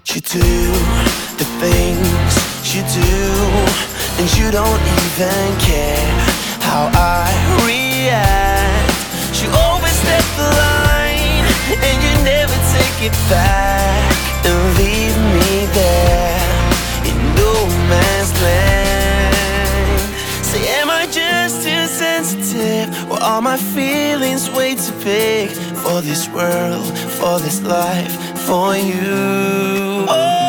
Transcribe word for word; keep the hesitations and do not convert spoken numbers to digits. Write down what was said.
You do the things you do, and you don't even care how I react. You overstep the line, and you never take it back, and leave me there in no man's land. Say, am I just too sensitive, or are my feelings way too big for this world, for this life, for you? Oh.